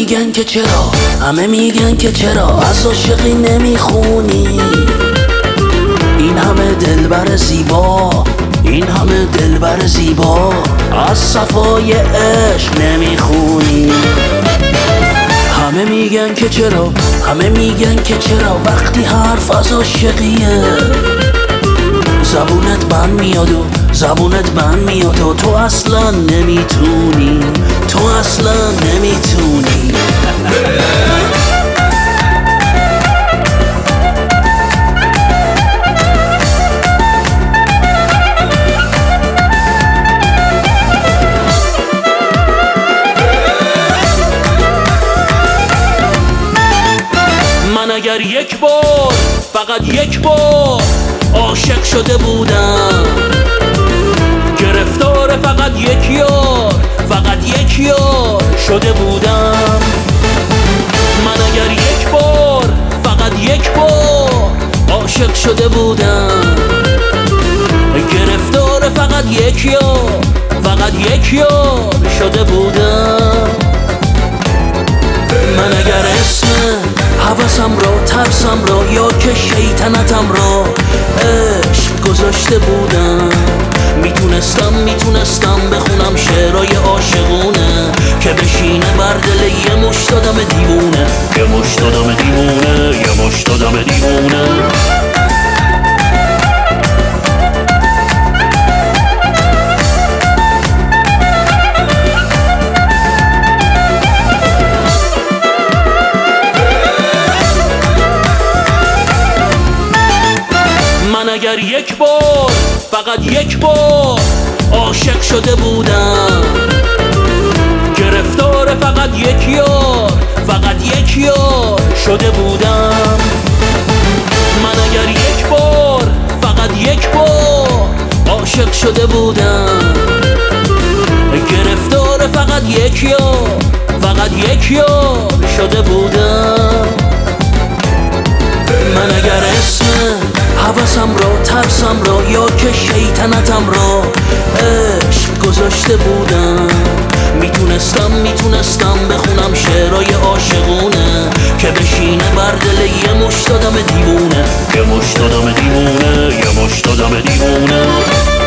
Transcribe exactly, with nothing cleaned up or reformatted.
میگن که چرا، همه میگن که چرا از عاشقی نمیخونی. این همه دلبر زیبا، این همه دلبر زیبا، از صفای عشق نمیخونی. همه میگن که چرا، همه میگن که چرا وقتی حرف از عاشقیه زبونت بند میاد و زبونت بند میاد و تو اصلا نمیتونی، تو اصلا نمیتونی. من اگر یک بار، فقط یک بار عاشق شده بودم، گرفتار فقط یک یار، فقط یک یار شده بودم. من اگر یک بار، فقط یک بار عاشق شده بودم، گرفتار فقط یک یار، فقط یک یار شده بودم. من اگر اسم حوثم را، ترسم را یا که شیطنتم را عشق گذاشته بودم، میتونستم میتونستم بخونم شعرهای عاشقونه که بشینه بر دل یه مشت آدم دیوونه، یه مشت آدم دیوونه، یه مشت آدم دیوونه. من اگر یک بار، فقط یک بار عاشق شده بودم، گرفتار فقط یک یار، فقط یک یار شده بودم. من اگر یک بار، فقط یک بار عاشق شده بودم، گرفتار فقط یک یار، فقط یک یار شده بودم. من اگر اسم حوثم را، ترسم را یا که شیطنتم را عشق گذاشته بودم، میتونستم میتونستم بخونم شعرهای عاشقونه که بشینه بر دل یه مشت آدم دیوونه، یه مشت آدم دیوونه، یه مشت آدم دیوونه.